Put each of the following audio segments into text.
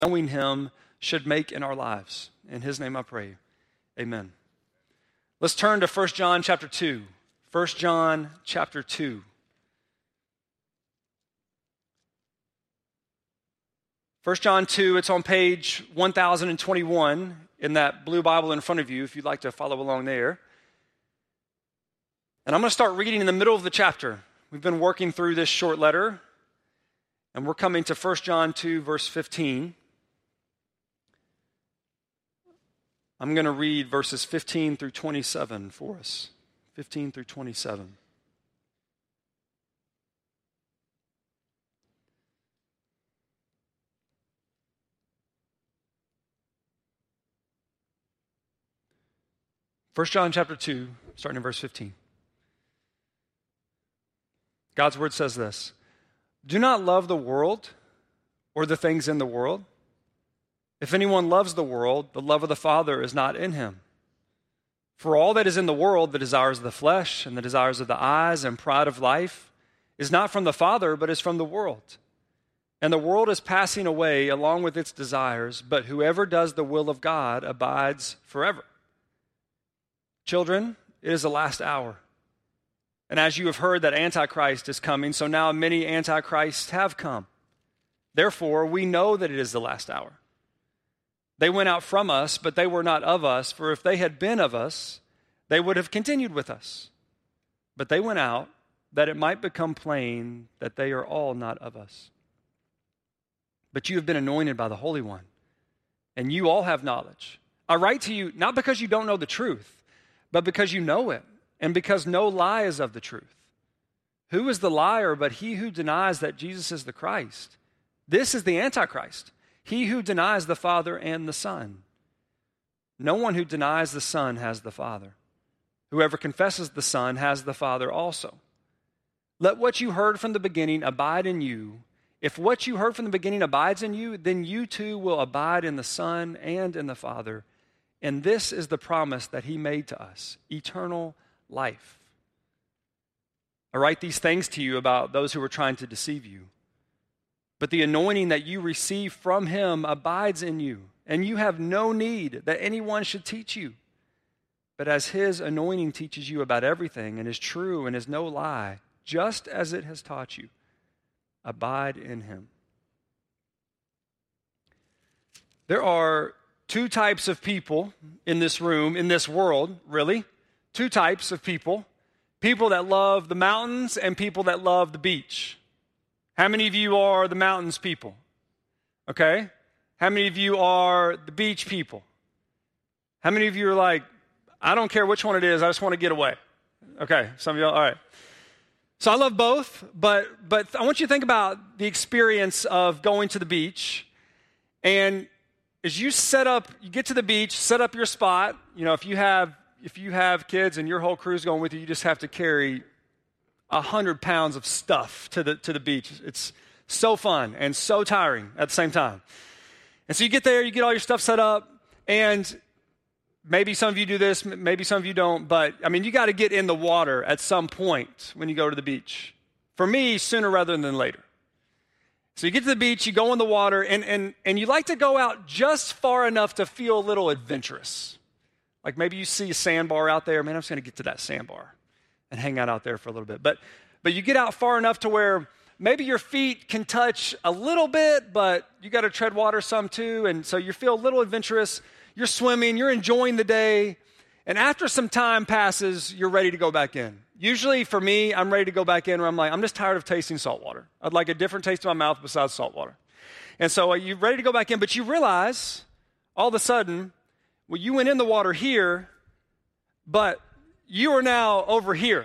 knowing him should make in our lives. In his name I pray, amen. Let's turn to 1 John chapter 2. 1 John chapter 2. 1 John 2, it's on page 1021 in that blue Bible in front of you if you'd like to follow along there. And I'm going to start reading in the middle of the chapter. We've been working through this short letter, and we're coming to 1 John 2, verse 15. I'm going to read verses 15 through 27 for us. 15 through 27. First John chapter 2, starting in verse 15. God's word says this: "Do not love the world or the things in the world. If anyone loves the world, the love of the Father is not in him. For all that is in the world, the desires of the flesh and the desires of the eyes and pride of life, is not from the Father, but is from the world. And the world is passing away along with its desires, but whoever does the will of God abides forever. Children, it is the last hour. And as you have heard that Antichrist is coming, so now many Antichrists have come. Therefore, we know that it is the last hour. They went out from us, but they were not of us, for if they had been of us, they would have continued with us. But they went out, that it might become plain that they are all not of us. But you have been anointed by the Holy One, and you all have knowledge. I write to you not because you don't know the truth, but because you know it, and because no lie is of the truth. Who is the liar but he who denies that Jesus is the Christ? This is the Antichrist, he who denies the Father and the Son. No one who denies the Son has the Father. Whoever confesses the Son has the Father also. Let what you heard from the beginning abide in you. If what you heard from the beginning abides in you, then you too will abide in the Son and in the Father. And this is the promise that he made to us, eternal life. I write these things to you about those who are trying to deceive you. But the anointing that you receive from him abides in you, and you have no need that anyone should teach you. But as his anointing teaches you about everything and is true and is no lie, just as it has taught you, abide in him." There are two types of people in this room, in this world, really. Two types of people. People that love the mountains and people that love the beach. How many of you are the mountains people? Okay. How many of you are the beach people? How many of you are like, I don't care which one it is, I just want to get away? Okay, some of y'all, all right. So I love both, but I want you to think about the experience of going to the beach. And as you get to the beach, set up your spot. You know, if you have kids and your whole crew's going with you, you just have to carry 100 pounds of stuff to the beach. It's so fun and so tiring at the same time. And so you get there, you get all your stuff set up, and maybe some of you do this, maybe some of you don't, but I mean, you got to get in the water at some point when you go to the beach. For me, sooner rather than later. So you get to the beach, you go in the water, and you like to go out just far enough to feel a little adventurous. Like maybe you see a sandbar out there, man, I'm just going to get to that sandbar and hang out there for a little bit. But you get out far enough to where maybe your feet can touch a little bit, but you got to tread water some too, and so you feel a little adventurous. You're swimming, you're enjoying the day, and after some time passes, you're ready to go back in. Usually for me, I'm ready to go back in where I'm like, I'm just tired of tasting salt water. I'd like a different taste in my mouth besides salt water. And so you're ready to go back in, but you realize all of a sudden, well, you went in the water here, but you are now over here.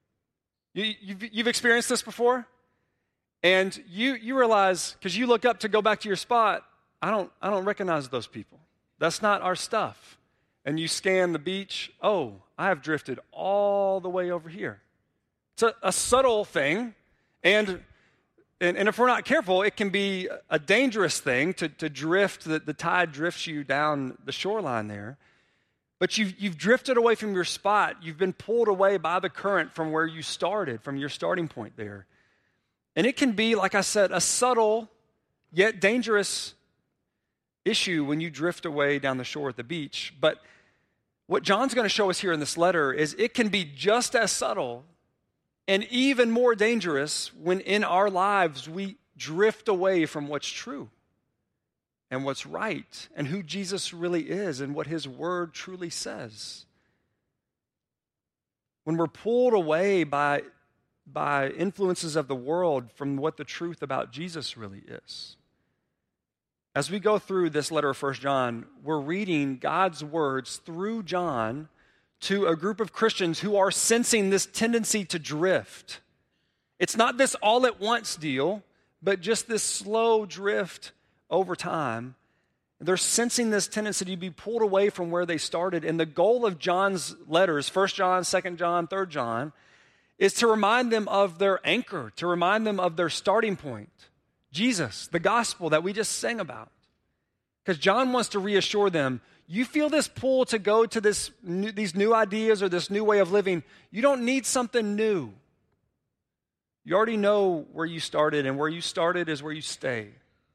You've experienced this before? And you realize, because you look up to go back to your spot, I don't recognize those people. That's not our stuff. And you scan the beach, oh, I have drifted all the way over here. It's a subtle thing, and if we're not careful, it can be a dangerous thing to drift. The tide drifts you down the shoreline there. But you've drifted away from your spot. You've been pulled away by the current from where you started, from your starting point there. And it can be, like I said, a subtle yet dangerous issue when you drift away down the shore at the beach. But what John's going to show us here in this letter is it can be just as subtle and even more dangerous when in our lives we drift away from what's true and what's right and who Jesus really is and what his word truly says. When we're pulled away by influences of the world from what the truth about Jesus really is. As we go through this letter of 1 John, we're reading God's words through John to a group of Christians who are sensing this tendency to drift. It's not this all-at-once deal, but just this slow drift over time. They're sensing this tendency to be pulled away from where they started. And the goal of John's letters, 1 John, 2 John, 3 John, is to remind them of their anchor, to remind them of their starting point, Jesus, the gospel that we just sang about. Because John wants to reassure them, you feel this pull to go to these new ideas or this new way of living. You don't need something new. You already know where you started, and where you started is where you stay.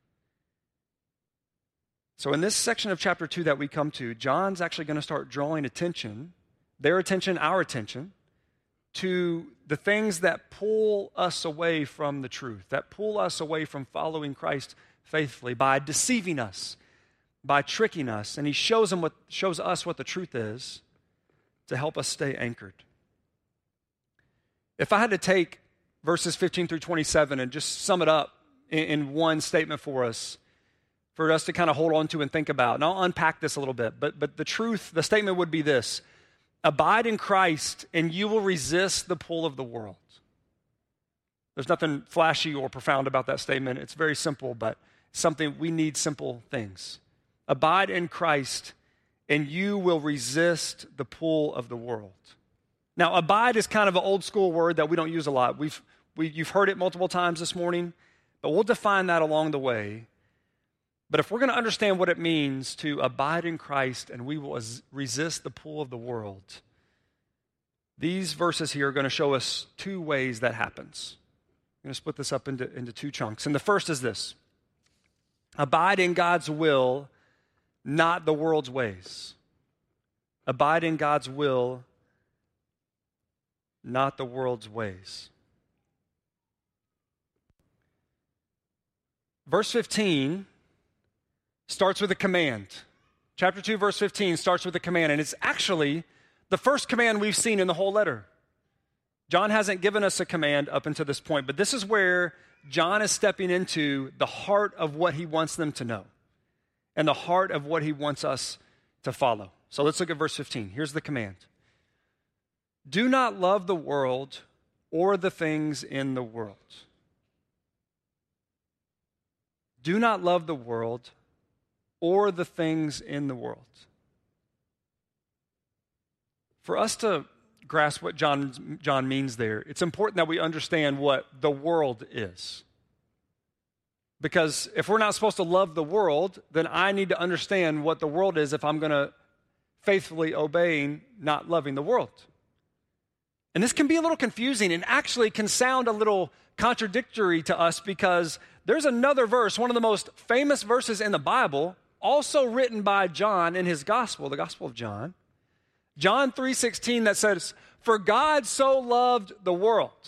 So in this section of chapter 2 that we come to, John's actually going to start drawing attention, their attention, our attention, to the things that pull us away from the truth, that pull us away from following Christ faithfully by deceiving us, by tricking us. And he shows us what the truth is to help us stay anchored. If I had to take verses 15 through 27 and just sum it up in one statement for us to kind of hold on to and think about, and I'll unpack this a little bit, but the statement would be this: abide in Christ and you will resist the pull of the world. There's nothing flashy or profound about that statement. It's very simple, but something we need simple things. Abide in Christ and you will resist the pull of the world. Now, abide is kind of an old school word that we don't use a lot. You've heard it multiple times this morning, but we'll define that along the way. But if we're going to understand what it means to abide in Christ and we will resist the pull of the world, these verses here are going to show us two ways that happens. I'm going to split this up into two chunks. And the first is this: abide in God's will, not the world's ways. Abide in God's will, not the world's ways. Verse 15 starts with a command. Chapter 2, verse 15 starts with a command, and it's actually the first command we've seen in the whole letter. John hasn't given us a command up until this point, but this is where John is stepping into the heart of what he wants them to know and the heart of what he wants us to follow. So let's look at verse 15. Here's the command. Do not love the world or the things in the world. Do not love the world or the things in the world. For us to grasp what John means there, it's important that we understand what the world is. Because if we're not supposed to love the world, then I need to understand what the world is if I'm going to faithfully obey not loving the world. And this can be a little confusing and actually can sound a little contradictory to us, because there's another verse, one of the most famous verses in the Bible, also written by John in his gospel, the Gospel of John, John 3:16, that says, "For God so loved the world."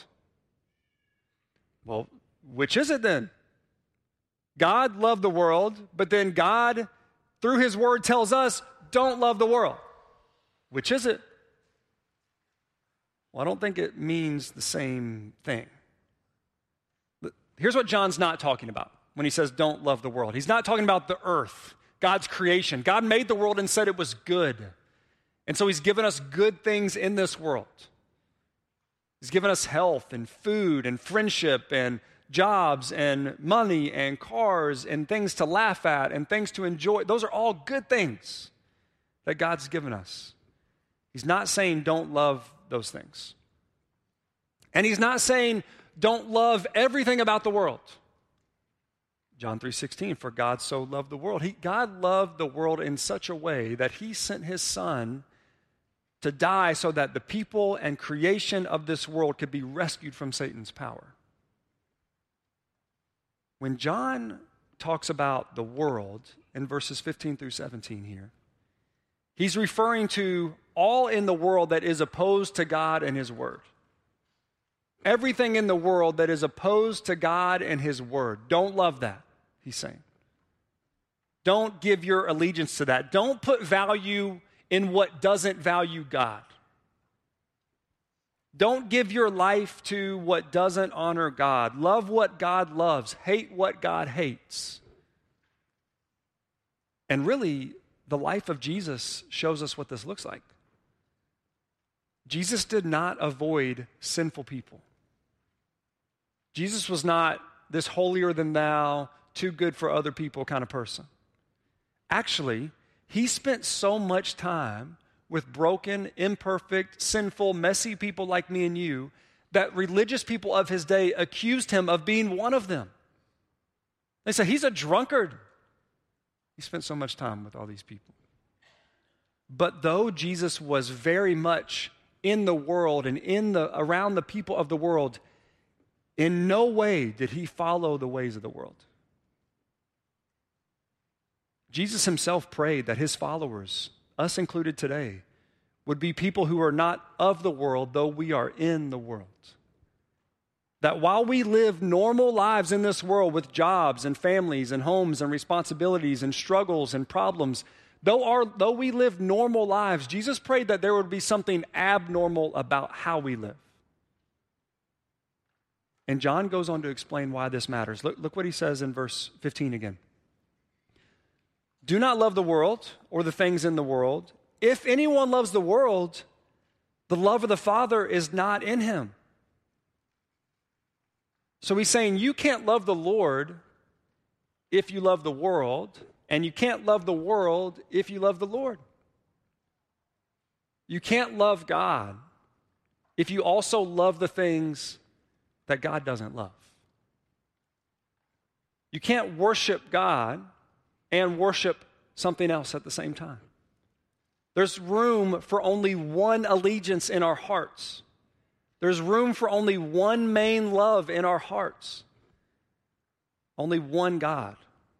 Well, which is it then? God loved the world, but then God, through his word, tells us, don't love the world. Which is it? Well, I don't think it means the same thing. But here's what John's not talking about when he says don't love the world. He's not talking about the earth, God's creation. God made the world and said it was good. And so he's given us good things in this world. He's given us health and food and friendship and jobs and money and cars and things to laugh at and things to enjoy. Those are all good things that God's given us. He's not saying don't love those things. And he's not saying don't love everything about the world. John 3:16, for God so loved the world. God loved the world in such a way that he sent his son to die so that the people and creation of this world could be rescued from Satan's power. When John talks about the world in verses 15 through 17 here, he's referring to all in the world that is opposed to God and his word. Everything in the world that is opposed to God and his word. Don't love that, he's saying. Don't give your allegiance to that. Don't put value in what doesn't value God. Don't give your life to what doesn't honor God. Love what God loves. Hate what God hates. And really, the life of Jesus shows us what this looks like. Jesus did not avoid sinful people. Jesus was not this holier than thou, too good for other people kind of person. Actually, he spent so much time with broken, imperfect, sinful, messy people like me and you that religious people of his day accused him of being one of them. They said, he's a drunkard. He spent so much time with all these people. But though Jesus was very much in the world and around the people of the world, in no way did he follow the ways of the world. Jesus himself prayed that his followers, us included today, would be people who are not of the world, though we are in the world. That while we live normal lives in this world with jobs and families and homes and responsibilities and struggles and problems, though we live normal lives, Jesus prayed that there would be something abnormal about how we live. And John goes on to explain why this matters. Look what he says in verse 15 again. Do not love the world or the things in the world. If anyone loves the world, the love of the Father is not in him. So he's saying you can't love the Lord if you love the world, and you can't love the world if you love the Lord. You can't love God if you also love the things that God doesn't love. You can't worship God and worship something else at the same time. There's room for only one allegiance in our hearts. There's room for only one main love in our hearts. Only one God.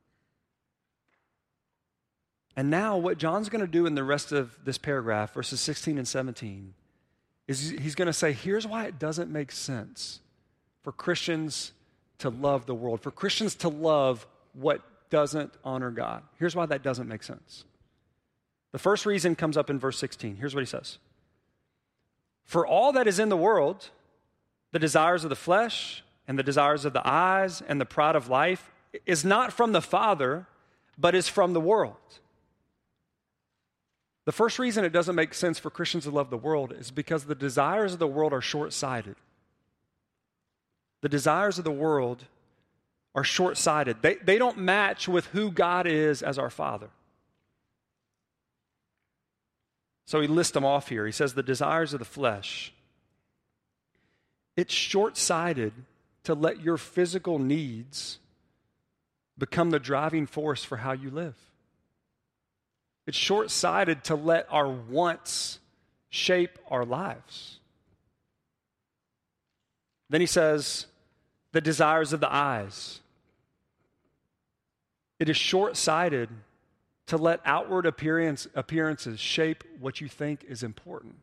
And now what John's going to do in the rest of this paragraph, verses 16 and 17, is he's going to say, here's why it doesn't make sense for Christians to love the world, for Christians to love what doesn't honor God. Here's why that doesn't make sense. The first reason comes up in verse 16. Here's what he says. For all that is in the world, the desires of the flesh and the desires of the eyes and the pride of life is not from the Father, but is from the world. The first reason it doesn't make sense for Christians to love the world is because the desires of the world are short-sighted. The desires of the world are short-sighted. They don't match with who God is as our Father. So he lists them off here. He says the desires of the flesh. It's short-sighted to let your physical needs become the driving force for how you live. It's short-sighted to let our wants shape our lives. Then he says the desires of the eyes. It is short-sighted to let outward appearances shape what you think is important.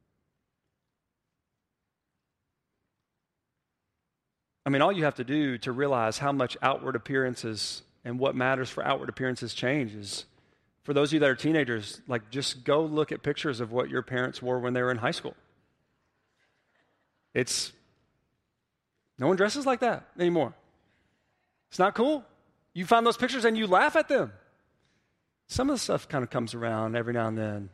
I mean, all you have to do to realize how much outward appearances and what matters for outward appearances change is, for those of you that are teenagers, like just go look at pictures of what your parents wore when they were in high school. No one dresses like that anymore. It's not cool. You find those pictures and you laugh at them. Some of the stuff kind of comes around every now and then.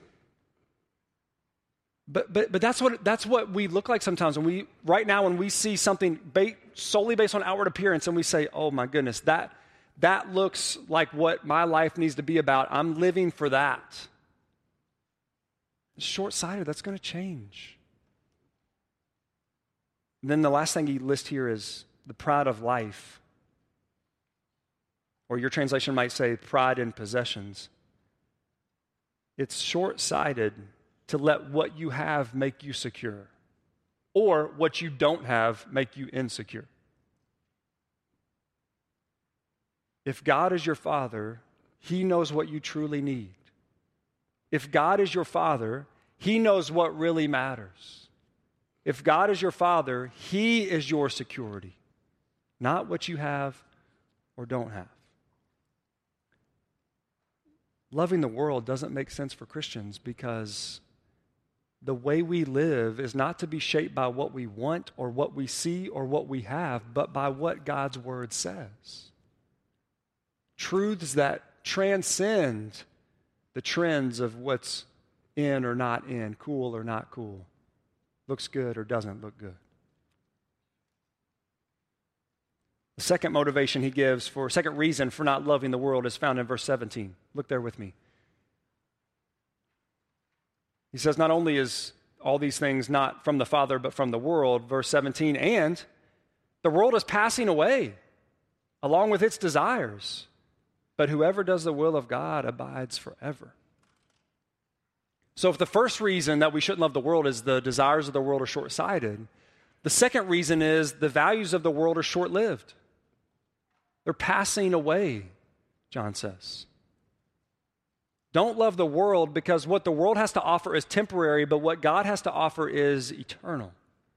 But that's what we look like sometimes when we see something solely based on outward appearance and we say, oh my goodness, that looks like what my life needs to be about. I'm living for that. It's short-sighted. That's going to change. And then the last thing he lists here is the pride of life. Or your translation might say pride in possessions. It's short-sighted to let what you have make you secure, or what you don't have make you insecure. If God is your Father, He knows what you truly need. If God is your Father, He knows what really matters. If God is your Father, He is your security, not what you have or don't have. Loving the world doesn't make sense for Christians because the way we live is not to be shaped by what we want or what we see or what we have, but by what God's Word says. Truths that transcend the trends of what's in or not in, cool or not cool, looks good or doesn't look good. The second motivation he gives second reason for not loving the world is found in verse 17. Look there with me. He says not only is all these things not from the Father but from the world, verse 17, and the world is passing away along with its desires, but whoever does the will of God abides forever. So if the first reason that we shouldn't love the world is the desires of the world are short-sighted, the second reason is the values of the world are short-lived. They're passing away, John says. Don't love the world because what the world has to offer is temporary, but what God has to offer is eternal.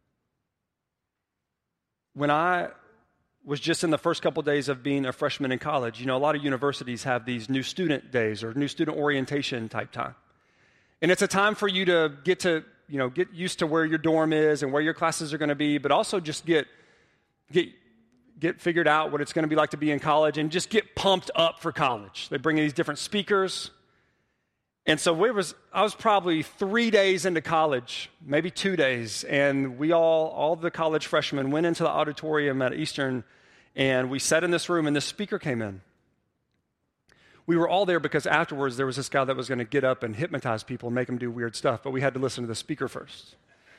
When I was just in the first couple days of being a freshman in college, a lot of universities have these new student days or new student orientation type time. And it's a time for you to get used to where your dorm is and where your classes are going to be, but also just get figured out what it's going to be like to be in college and just get pumped up for college. They bring in these different speakers. And so I was probably 3 days into college, maybe 2 days, and we all the college freshmen went into the auditorium at Eastern, and we sat in this room, and this speaker came in. We were all there because afterwards there was this guy that was going to get up and hypnotize people and make them do weird stuff, but we had to listen to the speaker first.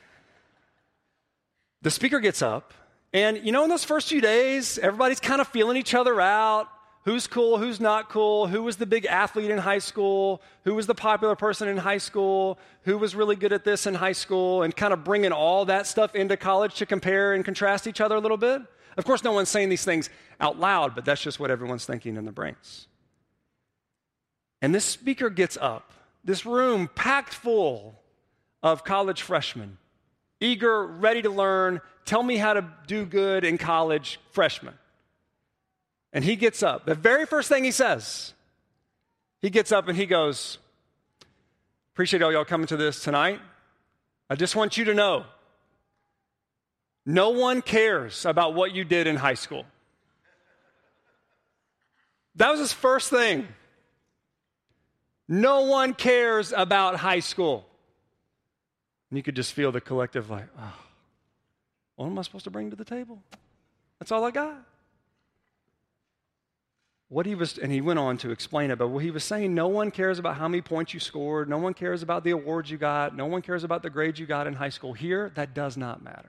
The speaker gets up, and in those first few days, everybody's kind of feeling each other out. Who's cool, who's not cool, who was the big athlete in high school, who was the popular person in high school, who was really good at this in high school, and kind of bringing all that stuff into college to compare and contrast each other a little bit. Of course, no one's saying these things out loud, but that's just what everyone's thinking in their brains. And this speaker gets up, this room packed full of college freshmen, eager, ready to learn, tell me how to do good in college, freshmen. And he gets up. The very first thing he says, he gets up and he goes, appreciate all y'all coming to this tonight. I just want you to know, no one cares about what you did in high school. That was his first thing. No one cares about high school. And you could just feel the collective what am I supposed to bring to the table? That's all I got. And he went on to explain it, but what he was saying, no one cares about how many points you scored, no one cares about the awards you got, no one cares about the grades you got in high school. Here, that does not matter.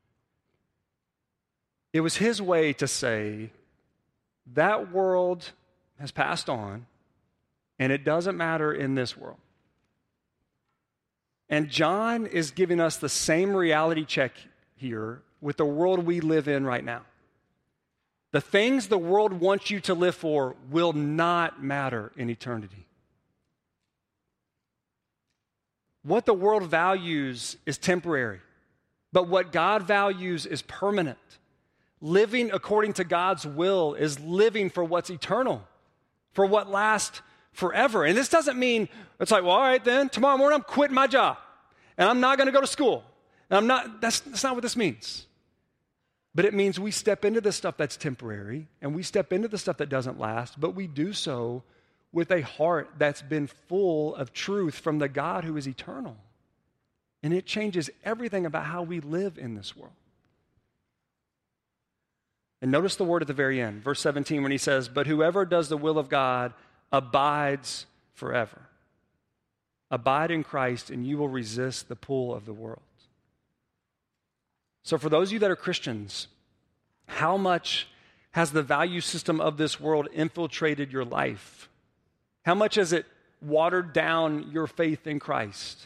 It was his way to say, that world has passed on, and it doesn't matter in this world. And John is giving us the same reality check here with the world we live in right now. The things the world wants you to live for will not matter in eternity. What the world values is temporary, but what God values is permanent. Living according to God's will is living for what's eternal, for what lasts forever. And this doesn't mean, it's like, well, all right then, tomorrow morning I'm quitting my job, and I'm not going to go to school. And that's not what this means. But it means we step into the stuff that's temporary, and we step into the stuff that doesn't last, but we do so with a heart that's been full of truth from the God who is eternal. And it changes everything about how we live in this world. And notice the word at the very end, verse 17, when he says, but whoever does the will of God abides forever. Abide in Christ, and you will resist the pull of the world. So for those of you that are Christians, how much has the value system of this world infiltrated your life? How much has it watered down your faith in Christ?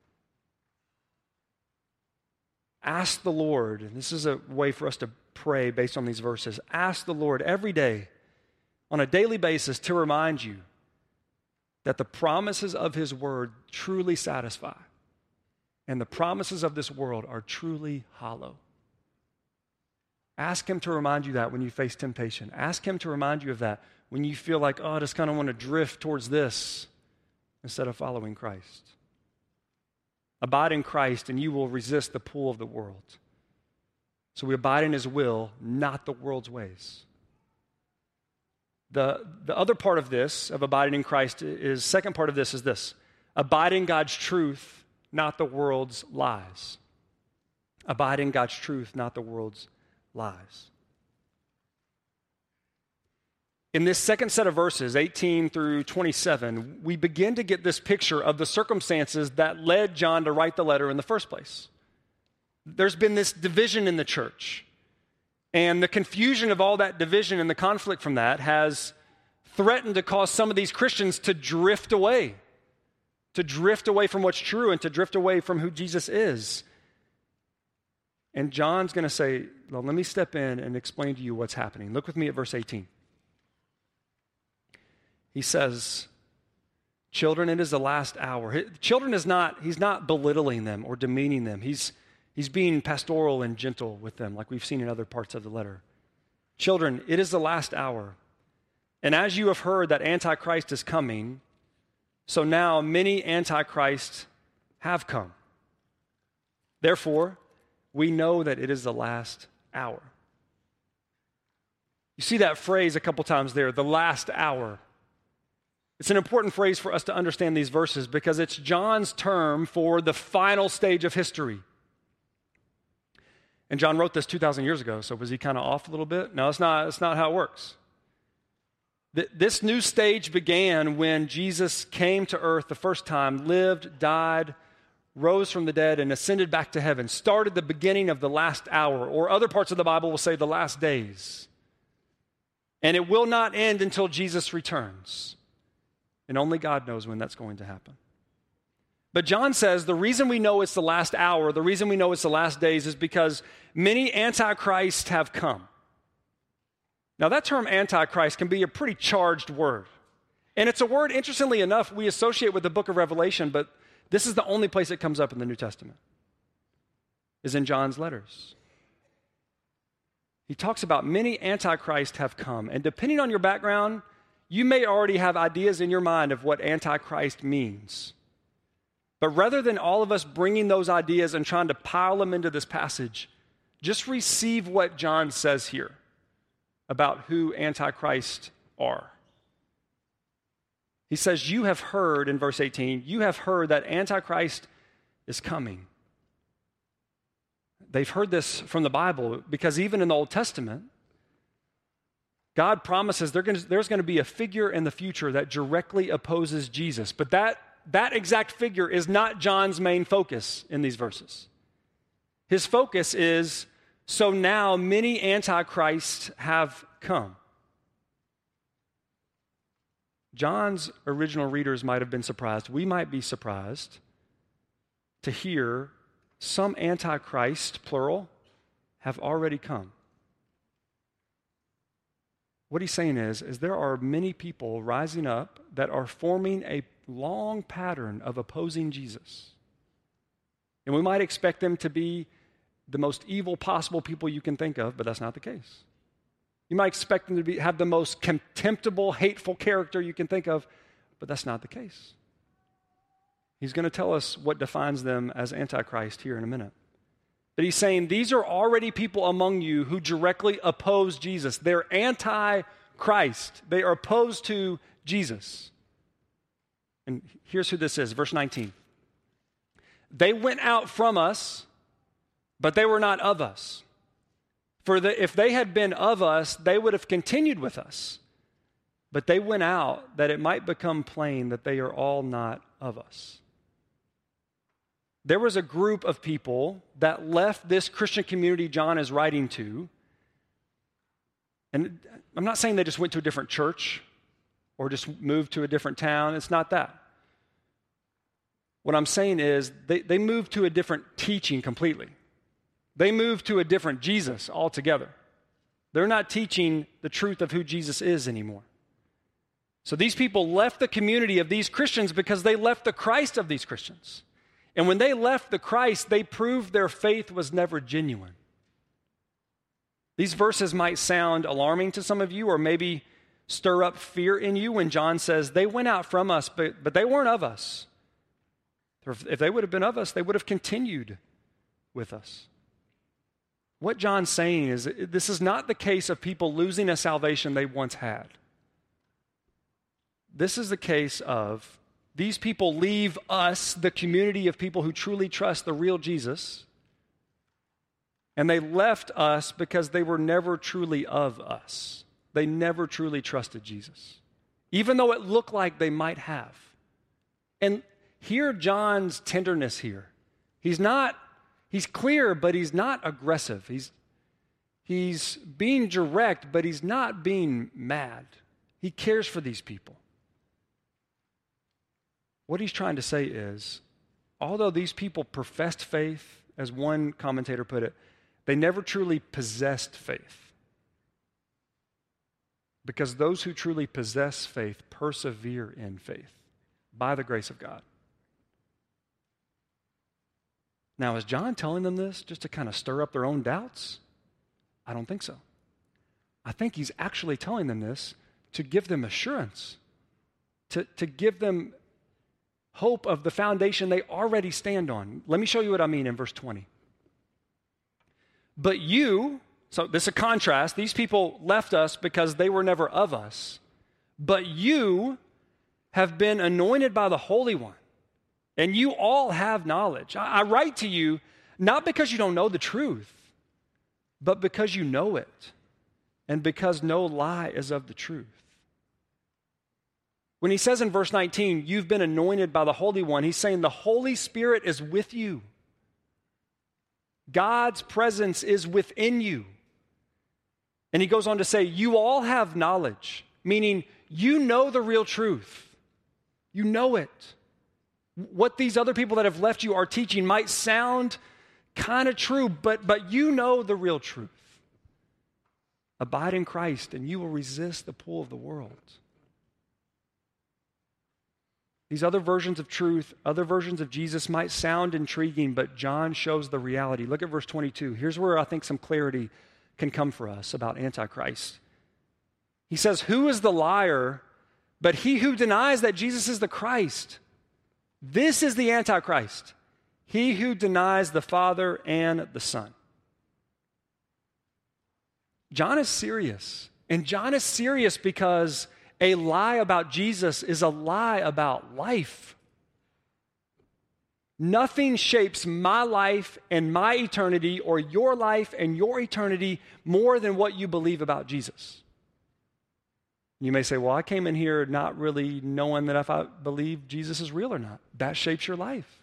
Ask the Lord, and this is a way for us to pray based on these verses. Ask the Lord every day on a daily basis to remind you that the promises of his word truly satisfy, and the promises of this world are truly hollow. Ask him to remind you that when you face temptation. Ask him to remind you of that when you feel like, I just kind of want to drift towards this instead of following Christ. Abide in Christ and you will resist the pull of the world. So we abide in his will, not the world's ways. The other part of this, of abiding in Christ, second part of this is this: abide in God's truth, not the world's lies. Abide in God's truth, not the world's lies. In this second set of verses, 18 through 27, we begin to get this picture of the circumstances that led John to write the letter in the first place. There's been this division in the church. And the confusion of all that division and the conflict from that has threatened to cause some of these Christians to drift away from what's true and to drift away from who Jesus is. And John's going to say, well, let me step in and explain to you what's happening. Look with me at verse 18. He says, children, it is the last hour. Children he's not belittling them or demeaning them. He's being pastoral and gentle with them, like we've seen in other parts of the letter. Children, it is the last hour. And as you have heard that Antichrist is coming, so now many Antichrists have come. Therefore, we know that it is the last hour. You see that phrase a couple times there, the last hour. It's an important phrase for us to understand these verses because it's John's term for the final stage of history. And John wrote this 2,000 years ago, so was he kind of off a little bit? No, it's not how it works. This new stage began when Jesus came to earth the first time, lived, died, rose from the dead, and ascended back to heaven, started the beginning of the last hour, or other parts of the Bible will say the last days. And it will not end until Jesus returns. And only God knows when that's going to happen. But John says the reason we know it's the last hour, the reason we know it's the last days is because many antichrists have come. Now that term antichrist can be a pretty charged word. And it's a word, interestingly enough, we associate with the book of Revelation, but this is the only place it comes up in the New Testament, is in John's letters. He talks about many antichrists have come. And depending on your background, you may already have ideas in your mind of what antichrist means. But rather than all of us bringing those ideas and trying to pile them into this passage, just receive what John says here about who antichrists are. He says, you have heard, in verse 18, you have heard that Antichrist is coming. They've heard this from the Bible because even in the Old Testament, God promises there's going to be a figure in the future that directly opposes Jesus. But that exact figure is not John's main focus in these verses. His focus is, so now many antichrists have come. John's original readers might have been surprised. We might be surprised to hear some antichrist, plural, have already come. What he's saying is there are many people rising up that are forming a long pattern of opposing Jesus. And we might expect them to be the most evil possible people you can think of, but that's not the case. You might expect them to have the most contemptible, hateful character you can think of, but that's not the case. He's going to tell us what defines them as Antichrist here in a minute. But he's saying these are already people among you who directly oppose Jesus. They're anti-Christ. They are opposed to Jesus. And here's who this is, verse 19. They went out from us, but they were not of us. If they had been of us, they would have continued with us. But they went out that it might become plain that they are all not of us. There was a group of people that left this Christian community John is writing to. And I'm not saying they just went to a different church or just moved to a different town. It's not that. What I'm saying is they moved to a different teaching completely. They moved to a different Jesus altogether. They're not teaching the truth of who Jesus is anymore. So these people left the community of these Christians because they left the Christ of these Christians. And when they left the Christ, they proved their faith was never genuine. These verses might sound alarming to some of you, or maybe stir up fear in you when John says, they went out from us, but they weren't of us. If they would have been of us, they would have continued with us. What John's saying is this is not the case of people losing a salvation they once had. This is the case of these people leave us, the community of people who truly trust the real Jesus, and they left us because they were never truly of us. They never truly trusted Jesus, even though it looked like they might have. And hear John's tenderness here. He's clear, but he's not aggressive. He's being direct, but he's not being mad. He cares for these people. What he's trying to say is, although these people professed faith, as one commentator put it, they never truly possessed faith. Because those who truly possess faith persevere in faith by the grace of God. Now, is John telling them this just to kind of stir up their own doubts? I don't think so. I think he's actually telling them this to give them assurance, to give them hope of the foundation they already stand on. Let me show you what I mean in verse 20. But you, so this is a contrast. These people left us because they were never of us. But you have been anointed by the Holy One, and you all have knowledge. I write to you not because you don't know the truth, but because you know it, and because no lie is of the truth. When he says in verse 19, you've been anointed by the Holy One, he's saying the Holy Spirit is with you. God's presence is within you. And he goes on to say, you all have knowledge, meaning you know the real truth. You know it. What these other people that have left you are teaching might sound kind of true, but you know the real truth. Abide in Christ, and you will resist the pull of the world. These other versions of truth, other versions of Jesus might sound intriguing, but John shows the reality. Look at verse 22. Here's where I think some clarity can come for us about Antichrist. He says, who is the liar but he who denies that Jesus is the Christ? This is the Antichrist, he who denies the Father and the Son. John is serious, and John is serious because a lie about Jesus is a lie about life. Nothing shapes my life and my eternity, or your life and your eternity, more than what you believe about Jesus. You may say, well, I came in here not really knowing that if I believe Jesus is real or not. That shapes your life.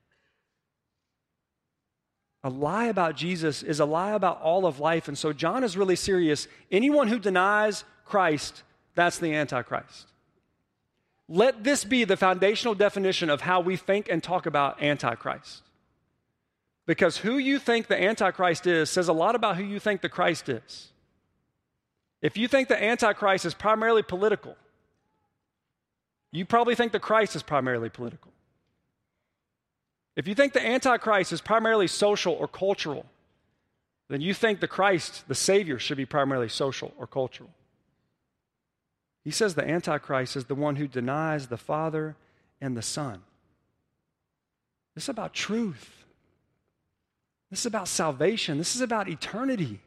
A lie about Jesus is a lie about all of life, and so John is really serious. Anyone who denies Christ, that's the Antichrist. Let this be the foundational definition of how we think and talk about Antichrist. Because who you think the Antichrist is says a lot about who you think the Christ is. If you think the Antichrist is primarily political, you probably think the Christ is primarily political. If you think the Antichrist is primarily social or cultural, then you think the Christ, the Savior, should be primarily social or cultural. He says the Antichrist is the one who denies the Father and the Son. This is about truth. This is about salvation. This is about eternity.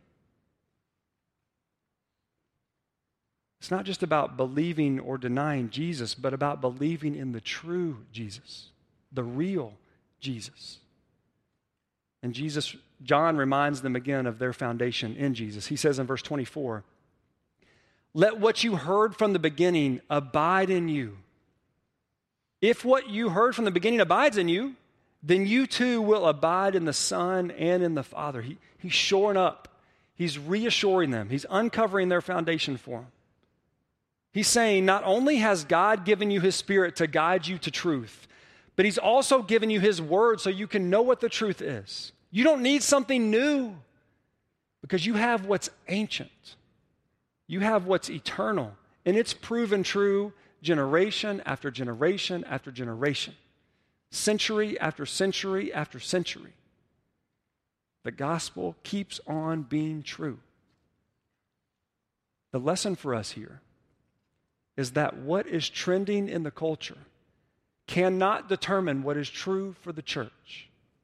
It's not just about believing or denying Jesus, but about believing in the true Jesus, the real Jesus. And John reminds them again of their foundation in Jesus. He says in verse 24, let what you heard from the beginning abide in you. If what you heard from the beginning abides in you, then you too will abide in the Son and in the Father. He's shoring up. He's reassuring them. He's uncovering their foundation for them. He's saying not only has God given you His Spirit to guide you to truth, but He's also given you His Word so you can know what the truth is. You don't need something new because you have what's ancient. You have what's eternal, and it's proven true generation after generation after generation, century after century after century. The gospel keeps on being true. The lesson for us here is that what is trending in the culture cannot determine what is true for the church.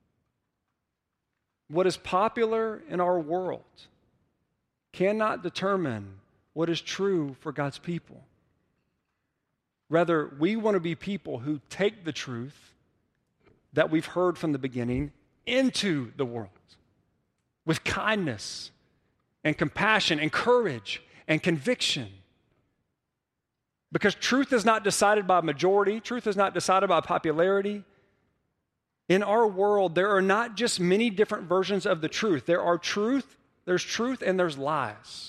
What is popular in our world cannot determine what is true for God's people. Rather, we want to be people who take the truth that we've heard from the beginning into the world with kindness and compassion and courage and conviction. Because truth is not decided by majority, truth is not decided by popularity. In our world, there are not just many different versions of the truth. There's truth, and there's lies.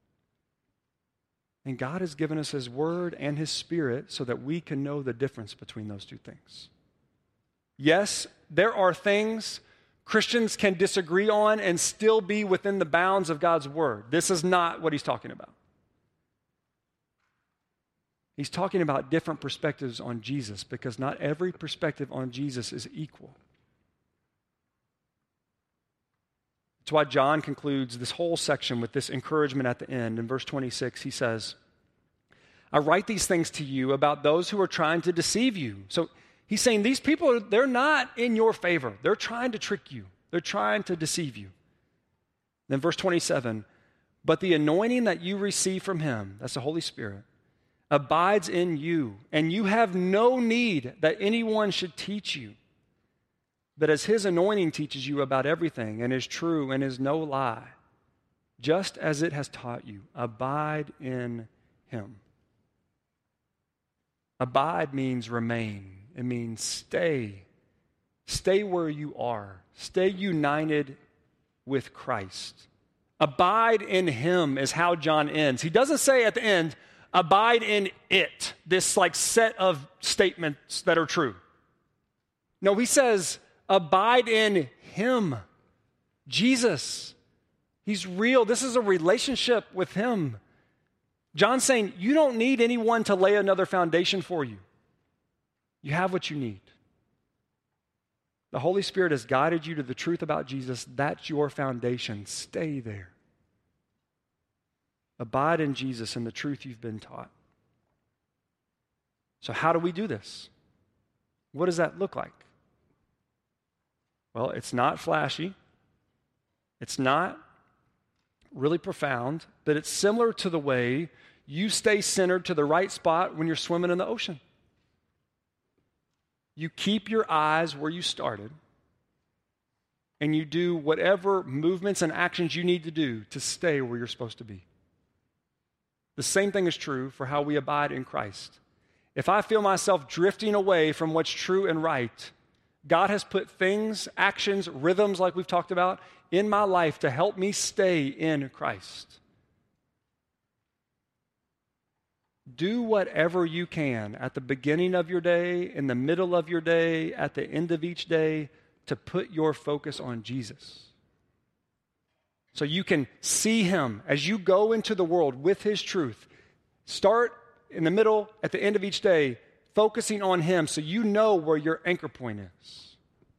And God has given us His Word and His Spirit so that we can know the difference between those two things. Yes, there are things Christians can disagree on and still be within the bounds of God's Word. This is not what He's talking about. He's talking about different perspectives on Jesus because not every perspective on Jesus is equal. That's why John concludes this whole section with this encouragement at the end. In verse 26, he says, I write these things to you about those who are trying to deceive you. So he's saying these people, they're not in your favor. They're trying to trick you. They're trying to deceive you. Then verse 27, but the anointing that you receive from Him, that's the Holy Spirit, abides in you, and you have no need that anyone should teach you. But as His anointing teaches you about everything and is true and is no lie, just as it has taught you, abide in Him. Abide means remain. It means stay. Stay where you are. Stay united with Christ. Abide in Him is how John ends. He doesn't say at the end, abide in it, this like set of statements that are true. No, he says, abide in Him, Jesus. He's real. This is a relationship with Him. John's saying, you don't need anyone to lay another foundation for you. You have what you need. The Holy Spirit has guided you to the truth about Jesus. That's your foundation. Stay there. Abide in Jesus and the truth you've been taught. So how do we do this? What does that look like? Well, it's not flashy. It's not really profound, but it's similar to the way you stay centered to the right spot when you're swimming in the ocean. You keep your eyes where you started, and you do whatever movements and actions you need to do to stay where you're supposed to be. The same thing is true for how we abide in Christ. If I feel myself drifting away from what's true and right, God has put things, actions, rhythms like we've talked about in my life to help me stay in Christ. Do whatever you can at the beginning of your day, in the middle of your day, at the end of each day to put your focus on Jesus. So you can see Him as you go into the world with His truth. Start in the middle, at the end of each day, focusing on Him so you know where your anchor point is.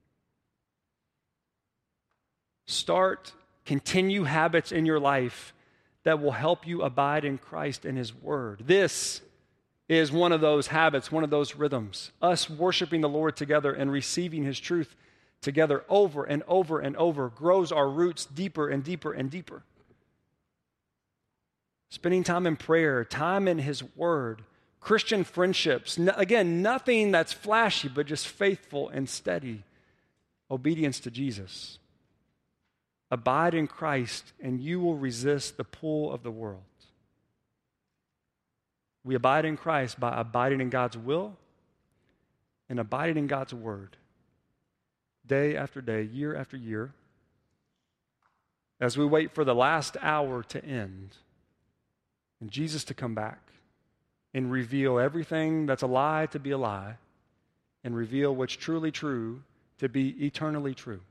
Continue habits in your life that will help you abide in Christ and His Word. This is one of those habits, one of those rhythms. Us worshiping the Lord together and receiving His truth together over and over and over grows our roots deeper and deeper and deeper. Spending time in prayer, time in His Word, Christian friendships. Again, nothing that's flashy, but just faithful and steady obedience to Jesus. Abide in Christ, and you will resist the pull of the world. We abide in Christ by abiding in God's will and abiding in God's Word. Day after day, year after year, as we wait for the last hour to end and Jesus to come back and reveal everything that's a lie to be a lie and reveal what's truly true to be eternally true.